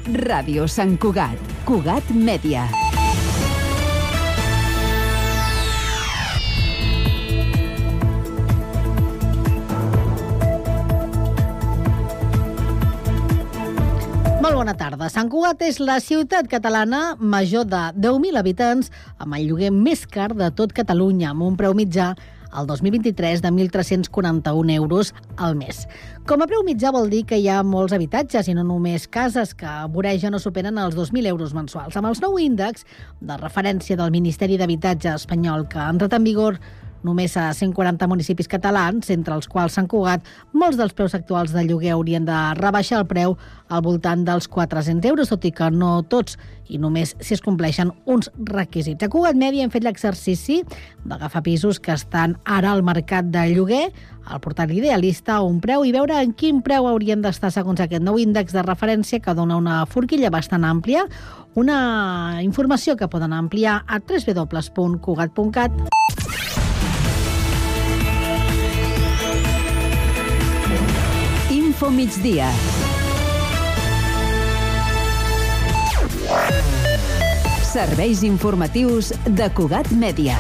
Ràdio Sant Cugat. Cugat Mèdia. Molt bona tarda. Sant Cugat és la ciutat catalana major de 10.000 habitants amb el lloguer més car de tot Catalunya, amb un preu mitjà el 2023 de 1.341 euros al mes. Com a preu mitjà vol dir que hi ha molts habitatges i no només cases que voregen o superen els 2.000 euros mensuals. Amb els nou índexs de referència del Ministeri d'Habitatge espanyol que ha entrat en vigor només a 140 municipis catalans, entre els quals Sant Cugat, molts dels preus actuals de lloguer haurien de rebaixar el preu al voltant dels 400 euros, tot i que no tots, i només si es compleixen uns requisits. A Cugat Mèdia hem fet l'exercici d'agafar pisos que estan ara al mercat de lloguer, al portal Idealista, un preu, i veure en quin preu haurien d'estar segons aquest nou índex de referència que dona una forquilla bastant àmplia, una informació que poden ampliar a www.cugat.cat. Info migdia. Serveis informatius de Cugat Mèdia.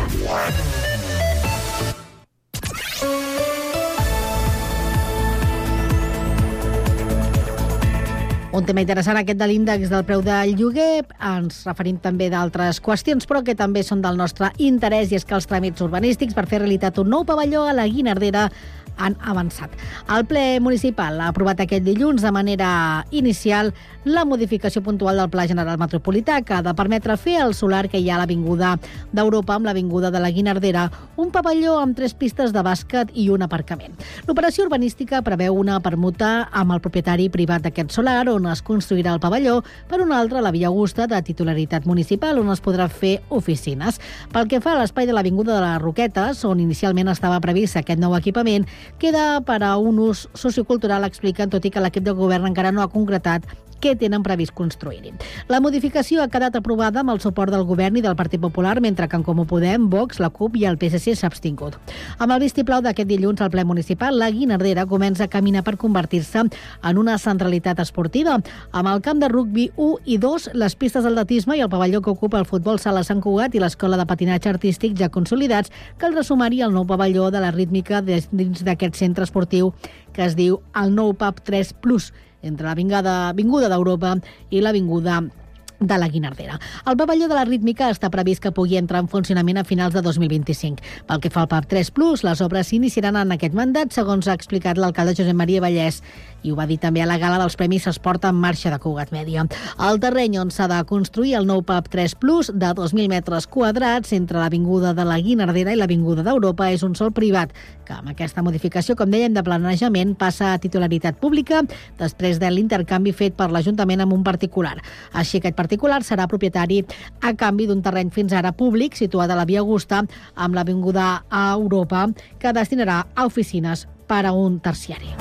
Un tema interessant aquest de l'índex del preu del lloguer. Ens referim també d'altres qüestions, però que també són del nostre interès, i és que els tràmits urbanístics per fer realitat un nou pavelló a la Guinardera han avançat. El ple municipal ha aprovat aquest dilluns de manera inicial la modificació puntual del Pla General Metropolità, que ha de permetre fer el solar que hi ha a l'Avinguda d'Europa amb l'Avinguda de la Guinardera, un pavelló amb 3 pistes de bàsquet i un aparcament. L'operació urbanística preveu una permuta amb el propietari privat d'aquest solar, on es construirà el pavelló, per una altra la Via Augusta, de titularitat municipal, on es podrà fer oficines. Pel que fa a l'espai de l'Avinguda de les Roquetes, on inicialment estava previst aquest nou equipament, queda per a un ús sociocultural, expliquen, tot i que l'equip de govern encara no ha concretat què tenen previst construir-hi. La modificació ha quedat aprovada amb el suport del govern i del Partit Popular, mentre que en Comú Podem, Vox, la CUP i el PSC s'ha abstingut. Amb el vistiplau d'aquest dilluns al ple municipal, la Guinardera comença a caminar per convertir-se en una centralitat esportiva, amb el camp de rugbi 1 i 2, les pistes d'atletisme i el pavelló que ocupa el futbol sala Sant Cugat i l'escola de patinatge artístic ja consolidats, caldrà sumar-hi el nou pavelló de la rítmica dins d'aquest centre esportiu que es diu el nou PAP 3+, entre l'Avinguda d'Europa i l'Avinguda de la Guinardera. El pavelló de la rítmica està previst que pugui entrar en funcionament a finals de 2025. Pel que fa al PAP 3+, les obres s'iniciaran en aquest mandat, segons ha explicat l'alcalde Josep Maria Vallès, i ho va dir també a la gala dels Premis Esport en Marxa de Cugat Mèdia. El terreny on s'ha de construir el nou PAP 3+, de 2.000 metres quadrats, entre l'Avinguda de la Guinardera i l'Avinguda d'Europa, és un sòl privat, que amb aquesta modificació, com dèiem, de planejament, passa a titularitat pública després de l'intercanvi fet per l'Ajuntament amb un particular. Així, aquest particular serà propietari a canvi d'un terreny fins ara públic situat a la Via Augusta amb l'Avinguda a Europa, que destinarà a oficines per a un terciari.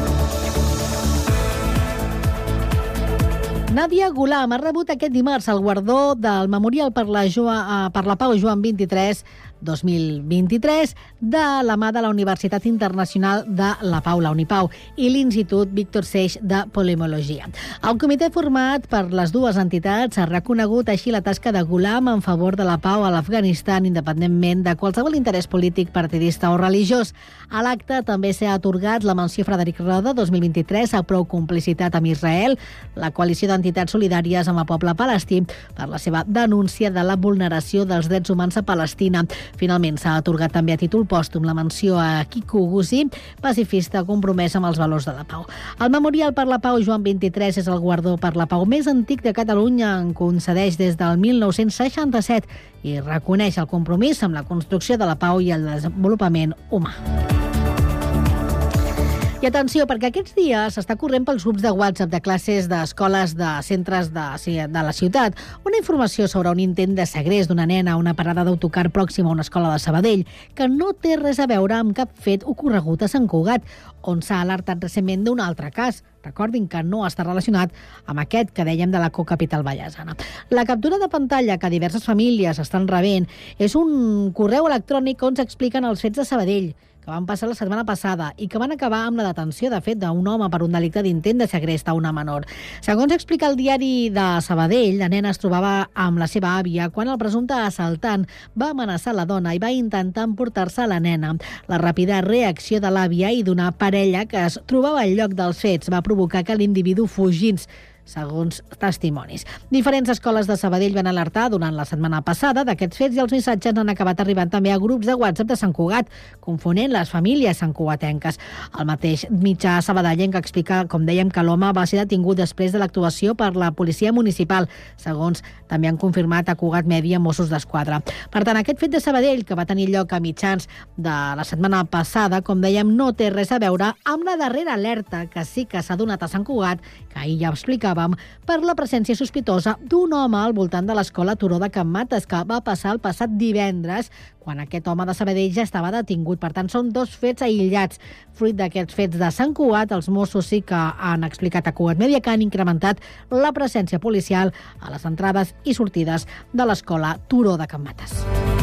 Nàdia Gulam ha rebut aquest dimarts el guardó del Memorial per la Pau Joan 23 2023 de la mà de la Universitat Internacional de la Pau, la Unipau, i l'Institut Víctor Seix de Polimologia. El comitè format per les dues entitats ha reconegut així la tasca de Gulam en favor de la pau a l'Afganistan, independentment de qualsevol interès polític, partidista o religiós. A l'acte també s'ha atorgat la menció Frederic Roda 2023 a prou complicitat amb Israel, la coalició d'entitats solidàries amb el poble palestí, per la seva denúncia de la vulneració dels drets humans a Palestina. Finalment s'ha atorgat també a títol pòstum la menció a Kiko Gussi, pacifista compromès amb els valors de la pau. El Memorial per la Pau Joan 23 és el guardó per la pau més antic de Catalunya, en concedeix des del 1967 i reconeix el compromís amb la construcció de la pau i el desenvolupament humà. I atenció, perquè aquests dies s'està corrent pels grups de WhatsApp de classes d'escoles de centres de la ciutat una informació sobre un intent de segrest d'una nena a una parada d'autocar pròxima a una escola de Sabadell, que no té res a veure amb cap fet ocorregut a Sant Cugat, on s'ha alertat recentment d'un altre cas. Recordin que no està relacionat amb aquest que dèiem de la cocapital vallesana. La captura de pantalla que diverses famílies estan rebent és un correu electrònic on s'expliquen els fets de Sabadell, que van passar la setmana passada i que van acabar amb la detenció, de fet, d'un home per un delicte d'intent de segrest a una menor. Segons explica el diari de Sabadell, la nena es trobava amb la seva àvia quan el presumpte assaltant va amenaçar la dona i va intentar emportar-se a la nena. La ràpida reacció de l'àvia i d'una parella que es trobava al lloc dels fets va provocar que l'individu fugís, segons testimonis. Diferents escoles de Sabadell van alertar durant la setmana passada d'aquests fets i els missatges han acabat arribant també a grups de WhatsApp de Sant Cugat, confonent les famílies santcugatenques. El mateix mitjà sabadellenc explica, com dèiem, que l'home va ser detingut després de l'actuació per la policia municipal, segons també han confirmat a Cugat Mèdia Mossos d'Esquadra. Per tant, aquest fet de Sabadell, que va tenir lloc a mitjans de la setmana passada, com dèiem, no té res a veure amb la darrera alerta que sí que s'ha donat a Sant Cugat, que ahir ja explicava, per la presència sospitosa d'un home al voltant de l'escola Turó de Can Mates, que va passar el passat divendres, quan aquest home de Sabadell ja estava detingut. Per tant, són dos fets aïllats. Fruit d'aquests fets de Sant Cugat, els Mossos sí que han explicat a Cugat Mèdia que han incrementat la presència policial a les entrades i sortides de l'escola Turó de Can Mates.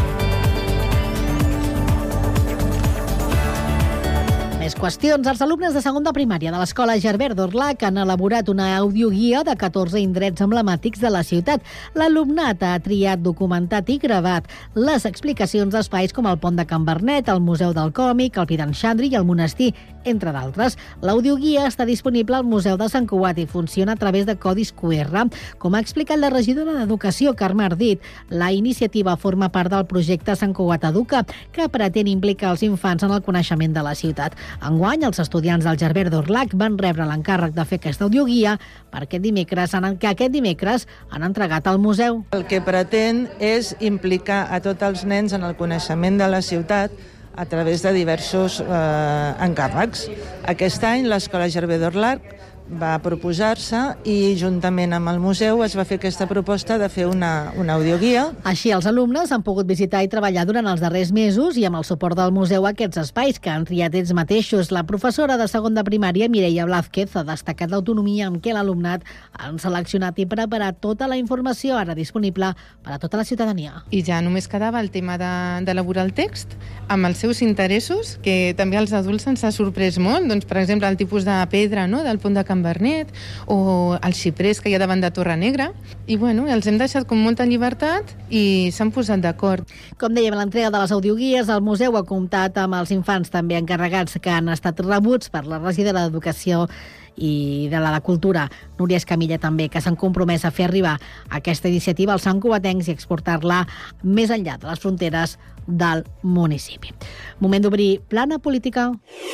Més qüestions. Els alumnes de segon de primària de l'escola Gerbert d'Orlac han elaborat una audioguia de 14 indrets emblemàtics de la ciutat. L'alumnat ha triat, documentat i gravat les explicacions d'espais com el Pont de Can Bernet, el Museu del Còmic, el Pi d'en Xandri i el Monestir, entre d'altres. L'audioguia està disponible al Museu de Sant Cugat i funciona a través de codis QR. Com ha explicat la regidora d'Educació, Carme Ardit, la iniciativa forma part del projecte Sant Cugat Educa, que pretén implicar els infants en el coneixement de la ciutat. Enguany, els estudiants del Gerbert d'Orlac van rebre l'encàrrec de fer aquesta audioguia que aquest dimecres han entregat al museu. El que pretén és implicar a tots els nens en el coneixement de la ciutat a través de diversos encàrrecs. Aquest any l'escola Gerbert d'Orlac va proposar-se i juntament amb el museu es va fer aquesta proposta de fer una audioguia. Així, els alumnes han pogut visitar i treballar durant els darrers mesos i amb el suport del museu aquests espais que han triat ells mateixos. La professora de segon de primària, Mireia Blázquez, ha destacat l'autonomia amb què l'alumnat han seleccionat i preparat tota la informació ara disponible per a tota la ciutadania. I ja només quedava el tema d'elaborar el text amb els seus interessos, que també als adults ens ha sorprès molt. Doncs, per exemple, el tipus de pedra, no?, del Pont de Can Bernet o els xiprers que hi ha davant de Torre Negra. I bueno, els hem deixat com molta llibertat i s'han posat d'acord. Com dèiem, l'entrega de les audioguies, el museu ha comptat amb els infants també encarregats que han estat rebuts per la regidora d'Educació i de la Cultura, Núria Escamilla, també, que s'han compromès a fer arribar aquesta iniciativa als santcugatencs i exportar-la més enllà de les fronteres del municipi. Moment d'obrir plana política.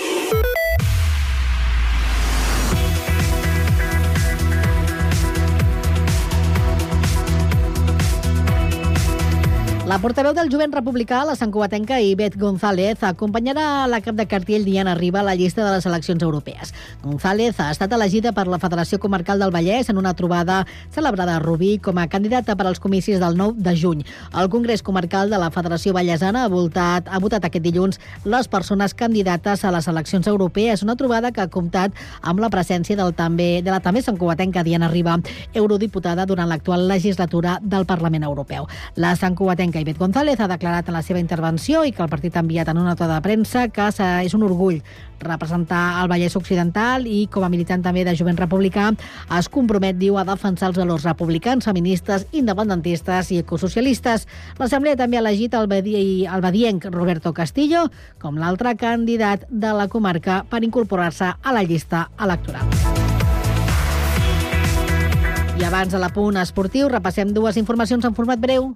La portaveu del Jovent Republicà, la santcugatenca Ivette González, acompanyarà la cap de cartell Diana Riba a la llista de les eleccions europees. González ha estat elegida per la Federació Comarcal del Vallès en una trobada celebrada a Rubí com a candidata per als comicis del 9 de juny. El Congrés Comarcal de la Federació Vallesana ha votat aquest dilluns les persones candidates a les eleccions europees, una trobada que ha comptat amb la presència de la també santcugatenca Diana Riba, eurodiputada durant l'actual legislatura del Parlament Europeu. La santcugatenca Ivette González ha declarat en la seva intervenció i que el partit ha enviat en una nota de premsa que és un orgull representar el Vallès Occidental i, com a militant també de Jovent Republicà, es compromet, diu, a defensar els valors republicans, feministes, independentistes i ecosocialistes. L'Assemblea també ha elegit el badienc Roberto Castillo com l'altre candidat de la comarca per incorporar-se a la llista electoral. I abans de l'apunt esportiu, repassem dues informacions en format breu.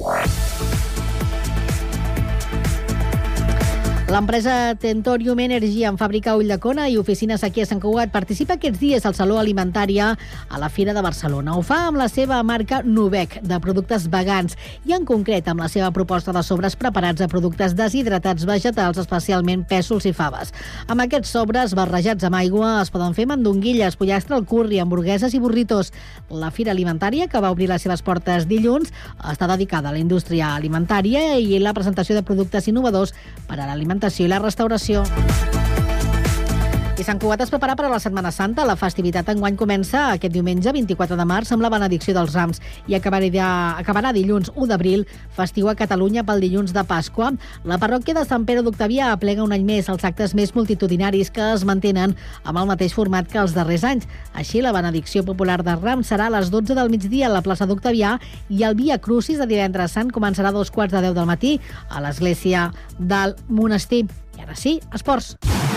L'empresa Tentorium Energy, amb fàbrica a Ulldecona i oficines aquí a Sant Cugat, participa aquests dies al Saló Alimentària a la Fira de Barcelona. Ho fa amb la seva marca Nubec, de productes vegans, i en concret amb la seva proposta de sobres preparats de productes deshidratats vegetals, especialment pèsols i faves. Amb aquests sobres barrejats amb aigua es poden fer mandonguilles, pollastre al curri, hamburgueses i burritos. La Fira Alimentària, que va obrir les seves portes dilluns, està dedicada a la indústria alimentària i la presentació de productes innovadors per a l'alimentació i la restauració. I Sant Cugat es prepara per a la Setmana Santa. La festivitat enguany comença aquest diumenge, 24 de març, amb la benedicció dels Rams i acabarà dilluns 1 d'abril, festiu a Catalunya pel dilluns de Pasqua. La parròquia de Sant Pere d'Octavià aplega un any més els actes més multitudinaris que es mantenen amb el mateix format que els darrers anys. Així, la benedicció popular de Rams serà a les 12 del migdia a la plaça d'Octavià i el Via Crucis de divendres sant començarà a 2:15 del matí a l'església del monestir. I ara sí, esports.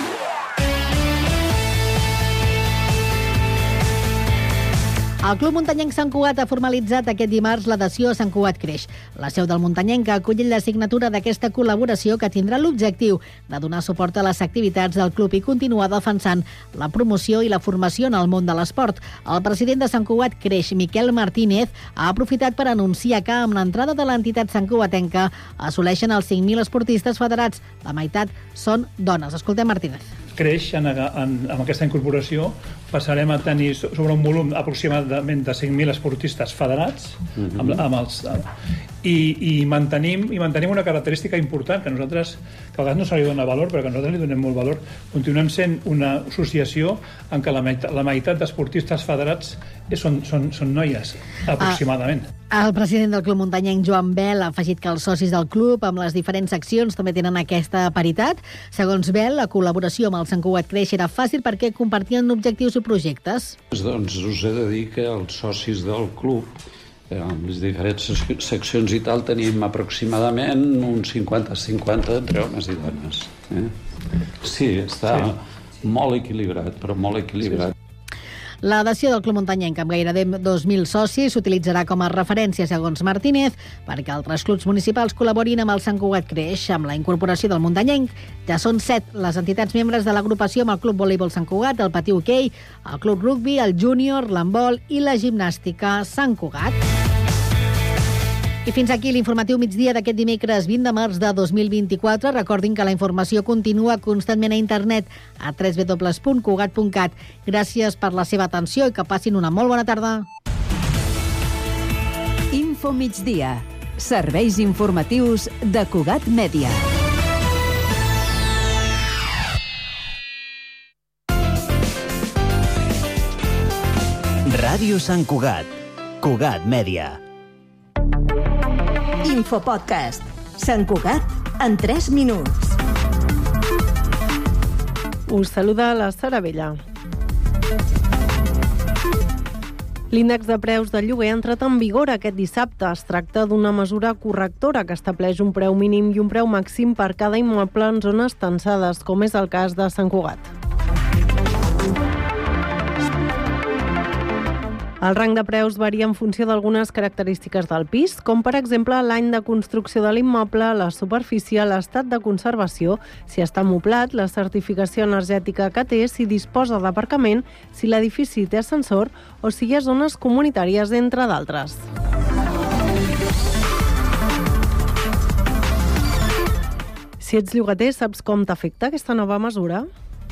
El Club Muntanyenc Sant Cugat ha formalitzat aquest dimarts l'adhesió a Sant Cugat Creix. La seu del Muntanyenc ha acollit la signatura d'aquesta col·laboració que tindrà l'objectiu de donar suport a les activitats del club i continuar defensant la promoció i la formació en el món de l'esport. El president de Sant Cugat Creix, Miquel Martínez, ha aprofitat per anunciar que amb l'entrada de l'entitat santcugatenca assoleixen els 5.000 esportistes federats. La meitat són dones. Escoltem Martínez. Creix amb aquesta incorporació, passarem a tenir sobre un volum aproximadament de 5.000 esportistes federats i mantenim una característica important que nosaltres, que a vegades no se li dona valor, però que nosaltres li donem molt valor. Continuem sent una associació en què la meitat d'esportistes federats són noies, aproximadament. El president del Club Muntanyenc, Joan Bel, ha afegit que els socis del club amb les diferents seccions també tenen aquesta paritat. Segons Bel, la col·laboració amb el Sant Cugat Creix era fàcil perquè compartien objectius i projectes. Doncs us he de dir que els socis del club, amb les diferents seccions i tal, tenim aproximadament un 50-50 entre homes i dones. Sí, està molt equilibrat, però molt equilibrat. L'adhesió del Club Muntanyenc amb gairebé 2.000 socis s'utilitzarà com a referència, segons Martínez, perquè altres clubs municipals col·laborin amb el Sant Cugat Creix. Amb la incorporació del Muntanyenc ja són 7 les entitats membres de l'agrupació, amb el Club Voleibol Sant Cugat, el Patí Hoquei, el Club Rugbi, el Júnior, l'handbol i la gimnàstica Sant Cugat. I fins aquí l'informatiu migdia d'aquest dimecres 20 de març de 2024. Recordin que la informació continua constantment a internet a www.cugat.cat. Gràcies per la seva atenció i que passin una molt bona tarda. Info migdia. Serveis informatius de Cugat Mèdia. Ràdio Sant Cugat. Cugat Mèdia. Infopodcast. Sant Cugat en 3 minuts. Us saluda la Sara Vella. L'índex de preus del lloguer ha entrat en vigor aquest dissabte. Es tracta d'una mesura correctora que estableix un preu mínim i un preu màxim per cada immoble en zones tensades, com és el cas de Sant Cugat. El rang de preus varia en funció d'algunes característiques del pis, com per exemple l'any de construcció de l'immoble, la superfície, l'estat de conservació, si està moblat, la certificació energètica que té, si disposa d'aparcament, si l'edifici té ascensor o si hi ha zones comunitàries, entre d'altres. Si ets llogater, saps com t'afecta aquesta nova mesura?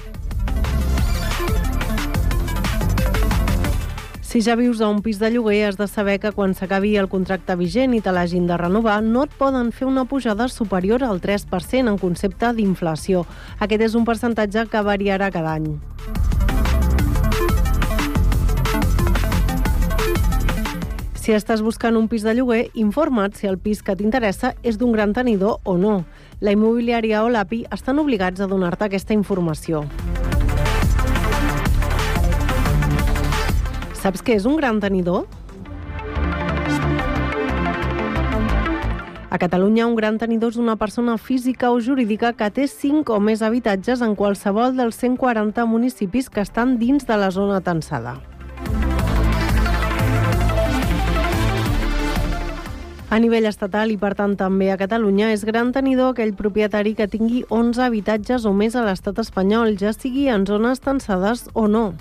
Si ja vius a un pis de lloguer, has de saber que quan s'acabi el contracte vigent i te l'hagin de renovar, no et poden fer una pujada superior al 3% en concepte d'inflació. Aquest és un percentatge que variarà cada any. Si estàs buscant un pis de lloguer, informa't si el pis que t'interessa és d'un gran tenidor o no. La immobiliària o l'API estan obligats a donar-te aquesta informació. Saps què és un gran tenidor? A Catalunya, un gran tenidor és una persona física o jurídica que té 5 o més habitatges en qualsevol dels 140 municipis que estan dins de la zona tensada. A nivell estatal i, per tant, també a Catalunya, és gran tenidor aquell propietari que tingui 11 habitatges o més a l'estat espanyol, ja sigui en zones tensades o no.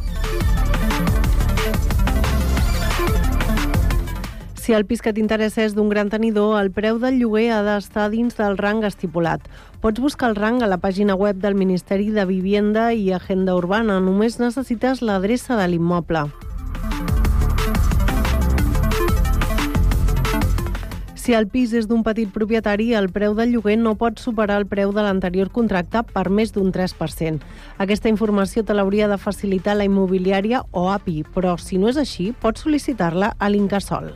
Si el pis que t'interessa és d'un gran tenidor, el preu del lloguer ha d'estar dins del rang estipulat. Pots buscar el rang a la pàgina web del Ministeri de Vivienda i Agenda Urbana. Només necessites l'adreça de l'immoble. Si Si el pis és d'un petit propietari, el preu del lloguer no pot superar el preu de l'anterior contracte per més d'un 3%. Aquesta informació te l'hauria de facilitar la immobiliària o API, però si no és així, pots sol·licitar-la a l'Incasòl.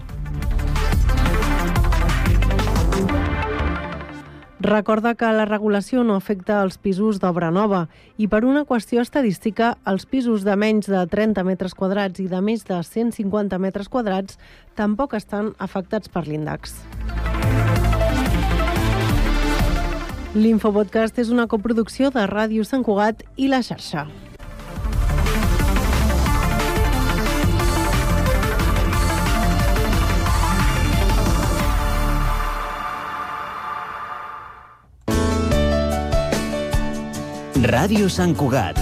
Recorda que la regulació no afecta els pisos d'obra nova i per una qüestió estadística, els pisos de menys de 30 metres quadrats i de més de 150 metres quadrats tampoc estan afectats per l'índex. L'Infopodcast és una coproducció de Ràdio Sant Cugat i La Xarxa. Ràdio Sant Cugat.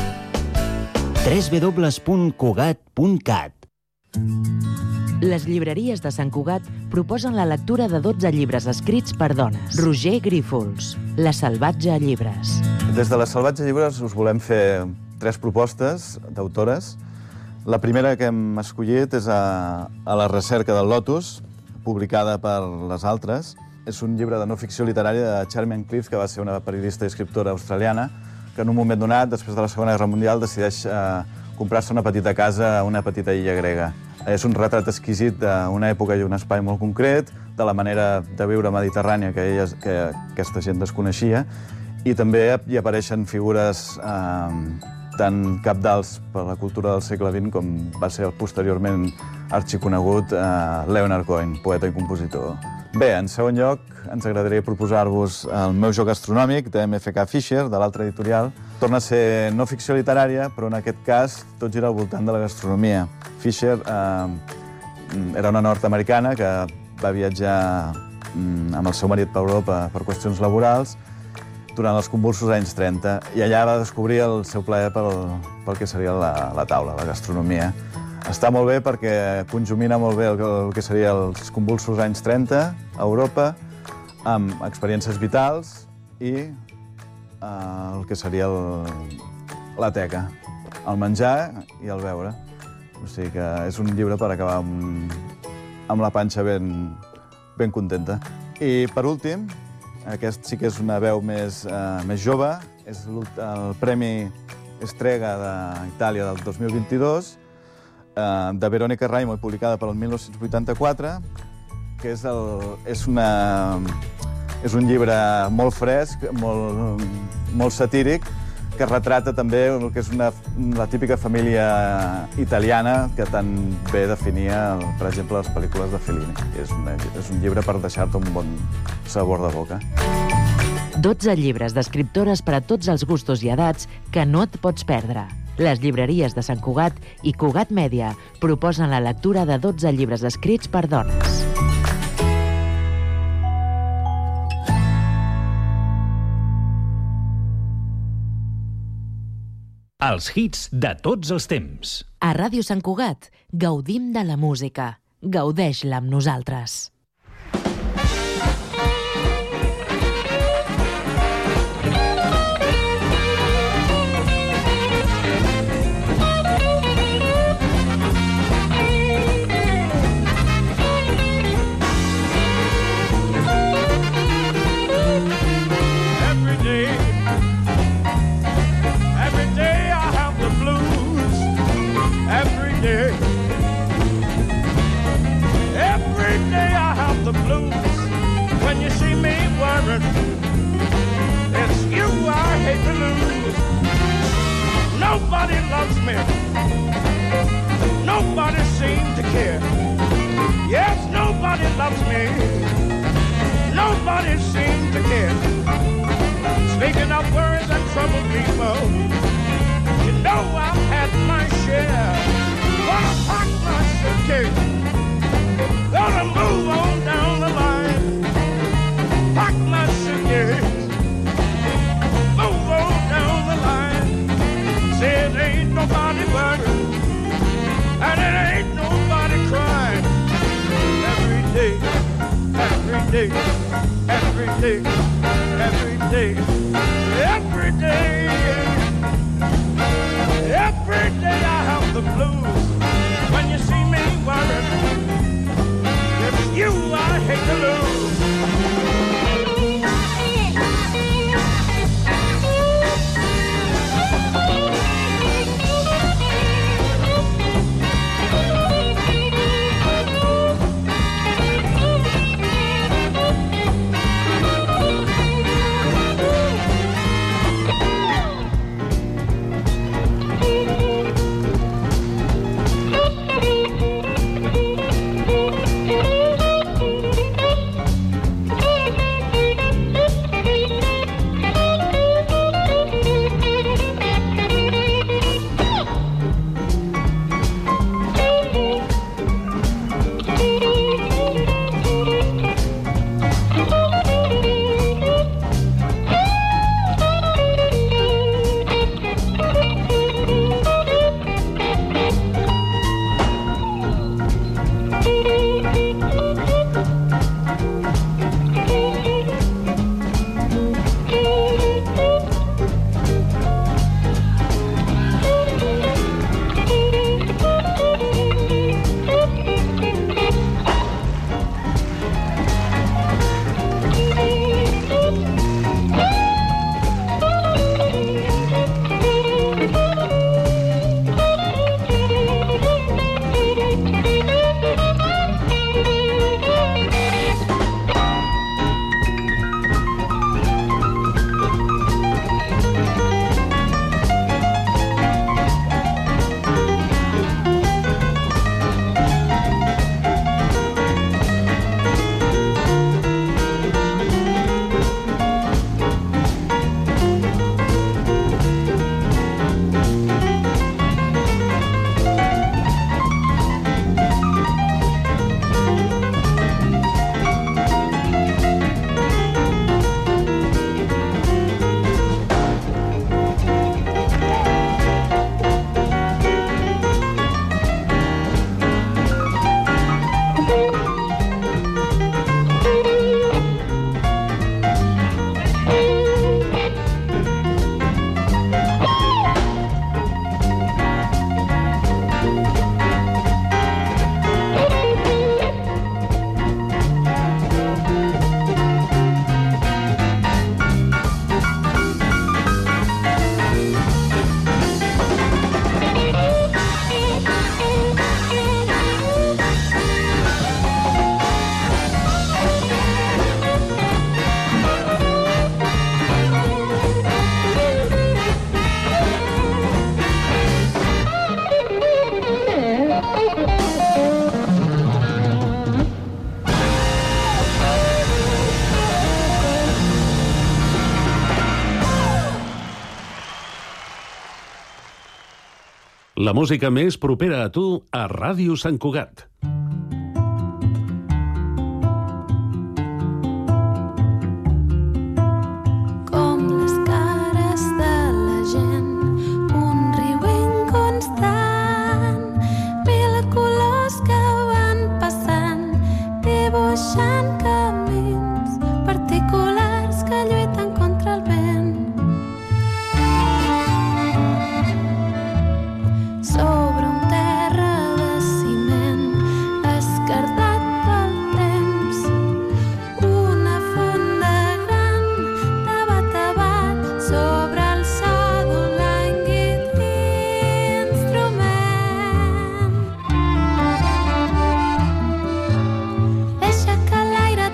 www.cugat.cat. Les llibreries de Sant Cugat proposen la lectura de 12 llibres escrits per dones. Roger Grífols, La Salvatge Llibres. Des de La Salvatge Llibres us volem fer 3 propostes d'autores. La primera que hem escollit és a la recerca del Lotus, publicada per Les Altres. És un llibre de no ficció literària de Charmian Cliff, que va ser una periodista i escriptora australiana, que en un moment donat, després de la Segona Guerra Mundial, decideix comprar-se una petita casa a una petita illa grega. És un retrat exquisit d'una època i un espai molt concret, de la manera de viure mediterrània que aquesta gent desconeixia, i també hi apareixen figures tan cabdals per la cultura del segle XX com va ser posteriorment arxiconegut Leonard Cohen, poeta i compositor. Bé, en segon lloc, ens agradaria proposar-vos el meu joc gastronòmic de MFK Fisher, de l'altra editorial. Torna a ser no ficció literària, però en aquest cas tot gira al voltant de la gastronomia. Fisher era una nord-americana que va viatjar amb el seu marit per Europa per qüestions laborals durant els convulsos anys 30, i allà va descobrir el seu plaer pel que seria la taula, la gastronomia. Està molt bé perquè conjumina molt bé el que seria els convulsos anys 30 a Europa, amb experiències vitals i el que seria la teca, el menjar i el beure. O sigui que és un llibre per acabar amb la panxa ben contenta. I per últim, aquest sí que és una veu més jove, és el Premi Strega d'Itàlia del 2022, de Veronica Raimo, publicada per el 1984, que és un llibre molt fresc, molt satíric, que retrata també el que és la típica família italiana que tan bé definia, per exemple, les pel·lícules de Fellini. És un llibre per deixar-te un bon sabor de boca. 12 llibres d'escriptores per a tots els gustos i edats que no et pots perdre. Les llibreries de Sant Cugat i Cugat Mèdia proposen la lectura de 12 llibres escrits per dones. Els hits de tots els temps. A Ràdio Sant Cugat gaudim de la música. Gaudeix-la amb nosaltres. It's you I hate to lose. Nobody loves me. Nobody seems to care. Yes, nobody loves me. Nobody seems to care. Speaking of worries and troubled people, you know I've had my share. Gonna pack my suitcase, gonna move on down the line. Pack my suitcase, move on down the line. Say it ain't nobody worried, and it ain't nobody crying. Every day, every day, every day, every day, every day, every day I have the blues. When you see me worried, it's you I hate to lose. La música més propera a tu a Ràdio Sant Cugat. Com les cares de la gent, un riuent constant, mil colors que van passant, dibuixant camins particulars que lluiten contra el vent. Sobre un terra de ciment esquerdat pel temps, una fonda gran tabat a bat sobre el so d'un lànguid instrument. Deixa que l'aire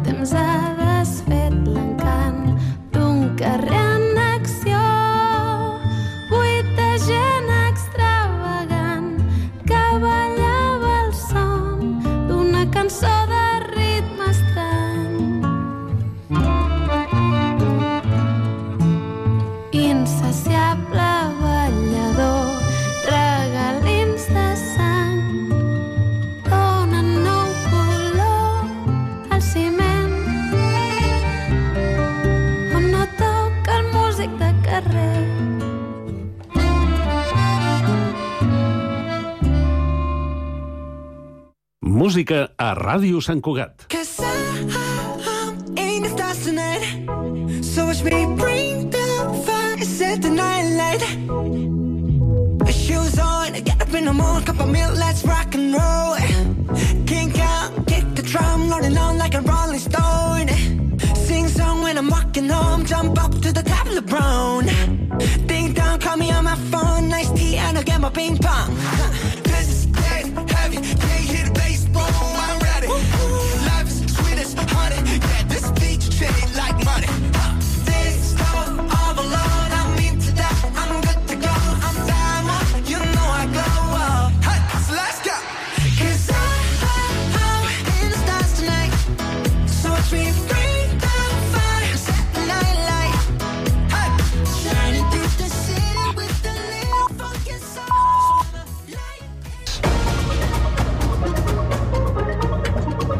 temps ha desfet l'encant d'un carrer en acció, buit de gent extravagant que ballava el son d'una cançó de ritme estrany. Insaciable ballador, regalins de sang, donen nou color al ciment on no toca el músic de carrer. Música a Ràdio Sant Cugat. Cause I'm in the stars tonight. So watch me bring the fire, set the night light. Shoes on, get up in the morning, cup of milk, let's rock and roll. Kink out, kick the drum, rolling on like a rolling stone. Sing song when I'm walking home, jump up to the top of the brown.